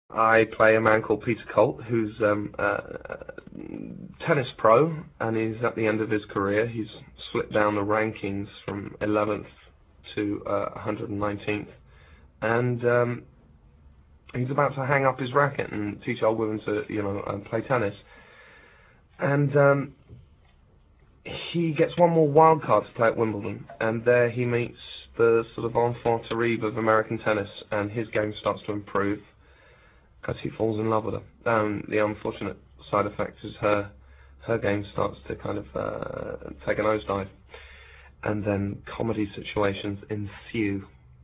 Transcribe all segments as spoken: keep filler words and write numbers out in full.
I play a man called Peter Colt, who's um, a tennis pro, and he's at the end of his career. He's slipped down the rankings from eleventh to uh, one hundred nineteenth, and um, he's about to hang up his racket and teach old women to, you know, uh, play tennis. And um, he gets one more wild card to play at Wimbledon, and there he meets the sort of enfant terrible of American tennis, and his game starts to improve because he falls in love with her. Um, the unfortunate side effect is her her game starts to kind of uh, take a nosedive, and then comedy situations ensue.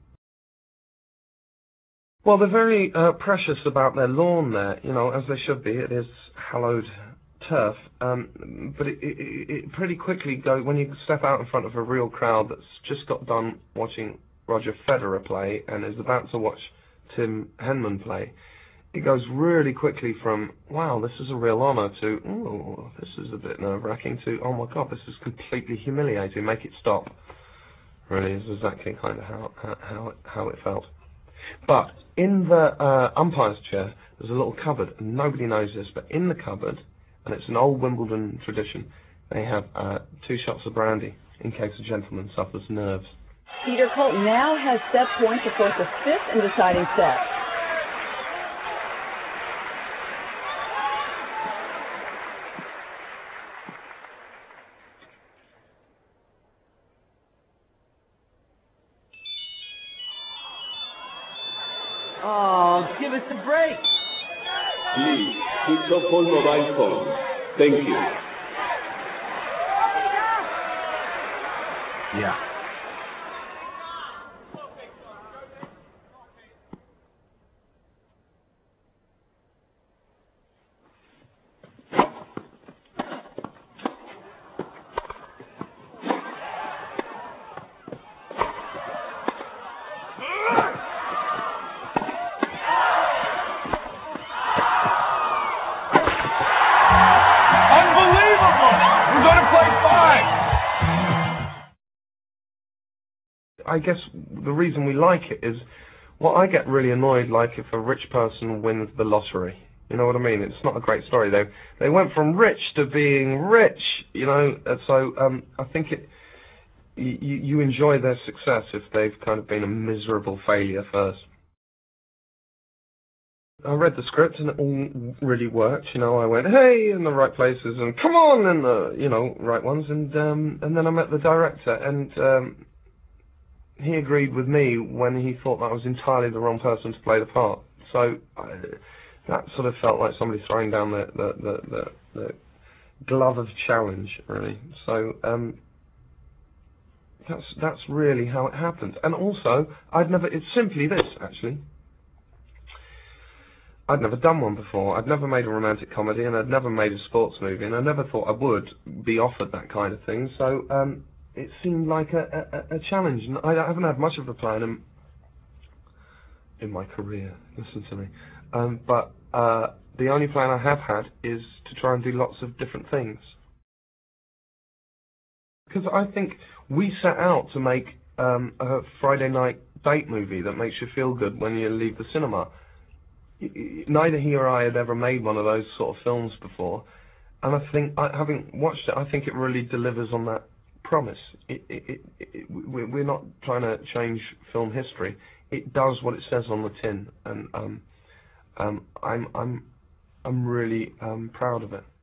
Well, they're very uh, precious about their lawn there, you know, as they should be. It is hallowed turf, um, but it, it, it pretty quickly goes, when you step out in front of a real crowd that's just got done watching Roger Federer play and is about to watch Tim Henman play, it goes really quickly from, wow, this is a real honour, to, oh, this is a bit nerve-wracking, to, oh my God, this is completely humiliating, make it stop. Really is exactly kind of how, how, it, how it felt. But in the uh, umpire's chair, there's a little cupboard, and nobody knows this, but in the cupboard, and it's an old Wimbledon tradition, they have uh, two shots of brandy in case a gentleman suffers nerves. Peter Colt now has set point to force a fifth and deciding set. Oh, give us a break. Please, switch off all mobile phones. Thank you. Yeah. I guess the reason we like it is, well, I get really annoyed, like, if a rich person wins the lottery. You know what I mean? It's not a great story. They they went from rich to being rich, you know, and so um, I think it you, you enjoy their success if they've kind of been a miserable failure first. I read the script and it all really worked, you know, I went, hey, in the right places, and come on, in the, you know, right ones, and um, and then I met the director, and um, he agreed with me when he thought that I was entirely the wrong person to play the part. So I, that sort of felt like somebody throwing down the the, the, the, the glove of challenge, really. So um, that's that's really how it happened. And also, I'd never. It's simply this, actually. I'd never done one before. I'd never made a romantic comedy, and I'd never made a sports movie, and I never thought I would be offered that kind of thing. So. Um, It seemed like a, a, a challenge, and I haven't had much of a plan in, in my career, listen to me, um, but uh, the only plan I have had is to try and do lots of different things. Because I think we set out to make um, a Friday night date movie that makes you feel good when you leave the cinema. Neither he or I had ever made one of those sort of films before, and I think, I, having watched it, I think it really delivers on that promise. It, it, it, it, we're not trying to change film history. It does what it says on the tin, and um, um, I'm I'm I'm really um, proud of it.